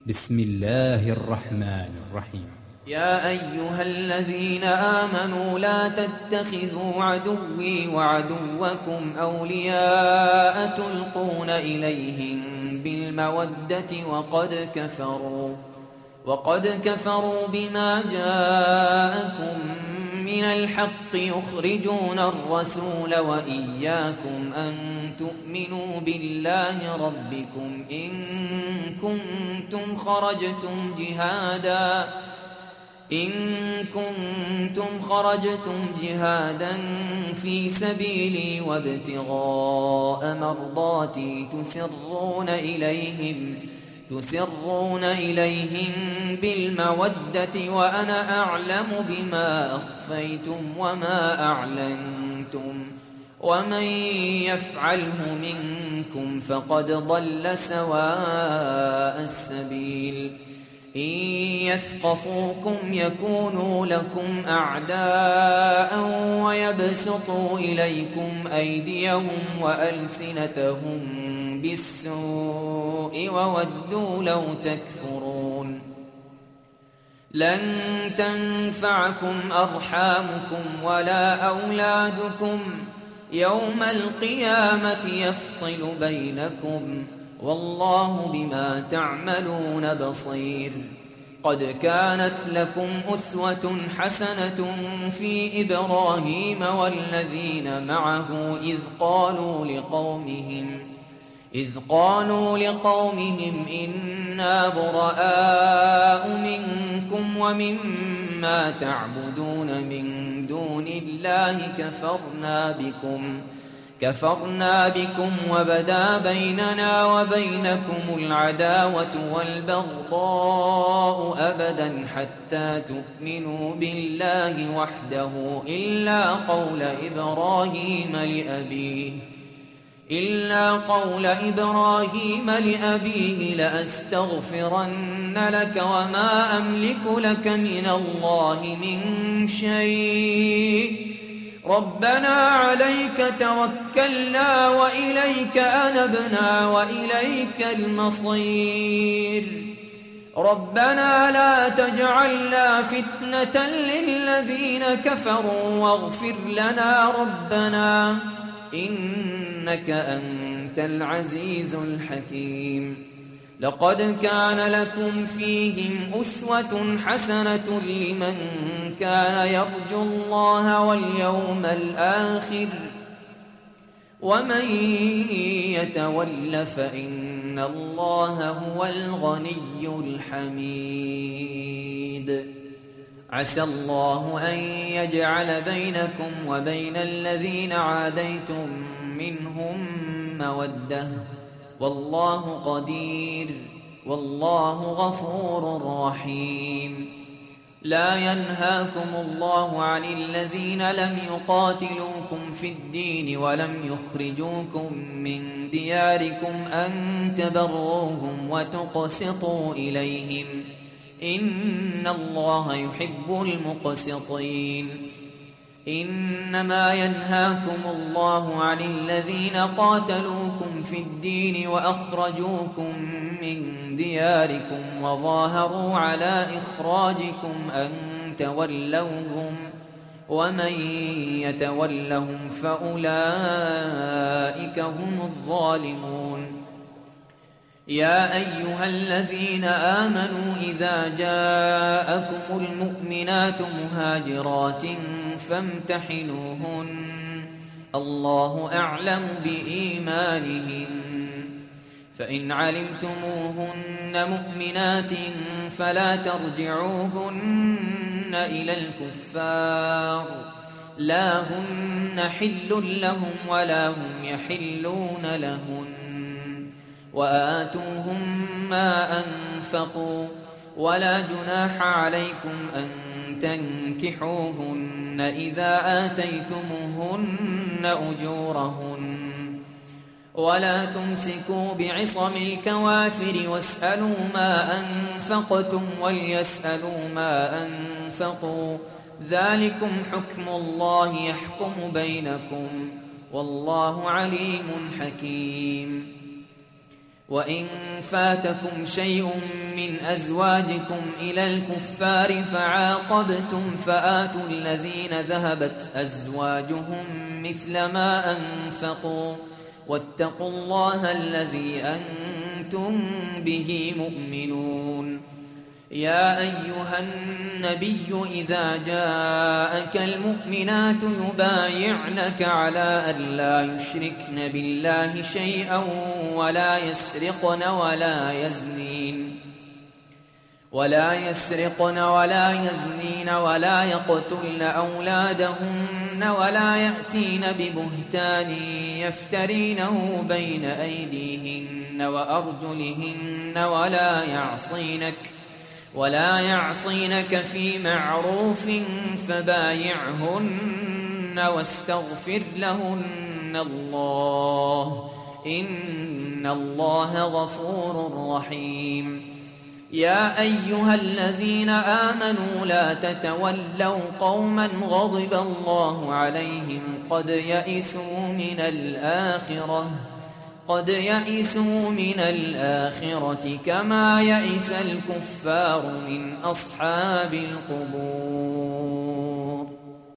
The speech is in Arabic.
بسم الله الرحمن الرحيم. يا أيها الذين آمنوا لا تتخذوا عدوي وعدوكم أولياء تلقون إليهم بالمودة وقد كفروا بما جاءكم من الحق يخرجون الرسول وإياكم أن تؤمنوا بالله ربكم إن كنتم خرجتم جهادا في سبيلي وابتغاء مرضاتي تسرون إليهم بالمودة وأنا أعلم بما أخفيتم وما أعلنتم ومن يفعله منكم فقد ضل سواء السبيل إن يثقفوكم يكونوا لكم أعداء ويبسطوا إليكم أيديهم وألسنتهم بالسوء وودوا لو تكفرون لن تنفعكم أرحامكم ولا أولادكم يوم القيامة يفصل بينكم والله بما تعملون بصير قد كانت لكم أسوة حسنة في إبراهيم والذين معه إذ قالوا لقومهم إنا براء منكم ومما تعبدون من دون الله كفرنا بكم وبدا بيننا وبينكم العداوة والبغضاء أبدا حتى تؤمنوا بالله وحده إلا قول إبراهيم لأبيه لأستغفرن لك وما أملك لك من الله من شيء ربنا عليك توكلنا وإليك أنبنا وإليك المصير ربنا لا تجعلنا فتنة للذين كفروا واغفر لنا ربنا إنك أنت العزيز الحكيم لقد كان لكم فيهم أسوة حسنة لمن كان يرجو الله واليوم الآخر ومن يتول فإن الله هو الغني الحميد عسى الله أن يجعل بينكم وبين الذين عاديتم منهم مودة والله قدير والله غفور رحيم لا ينهاكم الله عن الذين لم يقاتلوكم في الدين ولم يخرجوكم من دياركم أن تبروهم وتقسطوا إليهم إن الله يحب المقسطين إنما ينهاكم الله عن الذين قاتلوكم في الدين وأخرجوكم من دياركم وظاهروا على إخراجكم أن تولوهم ومن يتولهم فأولئك هم الظالمون يا أيها الذين آمنوا إذا جاءكم المؤمنات مهاجرات فامتحنوهن الله أعلم بإيمانهن فإن علمتموهن مؤمنات فلا ترجعوهن إلى الكفار لا هن حل لهم ولا هم يحلون لهن وآتوهم ما أنفقوا ولا جناح عليكم أن تنكحوهن إذا آتيتموهن أجورهن ولا تمسكوا بعصم الكوافر واسألوا ما أنفقتم وليسألوا ما أنفقوا ذلكم حكم الله يحكم بينكم والله عليم حكيم وإن فاتكم شيء من أزواجكم إلى الكفار فعاقبتم فآتوا الذين ذهبت أزواجهم مثل ما أنفقوا واتقوا الله الذي أنتم به مؤمنون. يا أيها النبي إذا جاءك المؤمنات يبايعنك على أن لا يشركن بالله شيئا ولا يسرقن ولا يزنين ولا يقتلن أولادهن ولا يأتين ببهتان يفترينه بين أيديهن وأرجلهن ولا يعصينك في معروف فبايعهن واستغفر لهن الله إن الله غفور رحيم. يا أيها الذين آمنوا لا تتولوا قوما غضب الله عليهم قد يئسوا من الآخرة كما يئس الكفار من أصحاب القبور.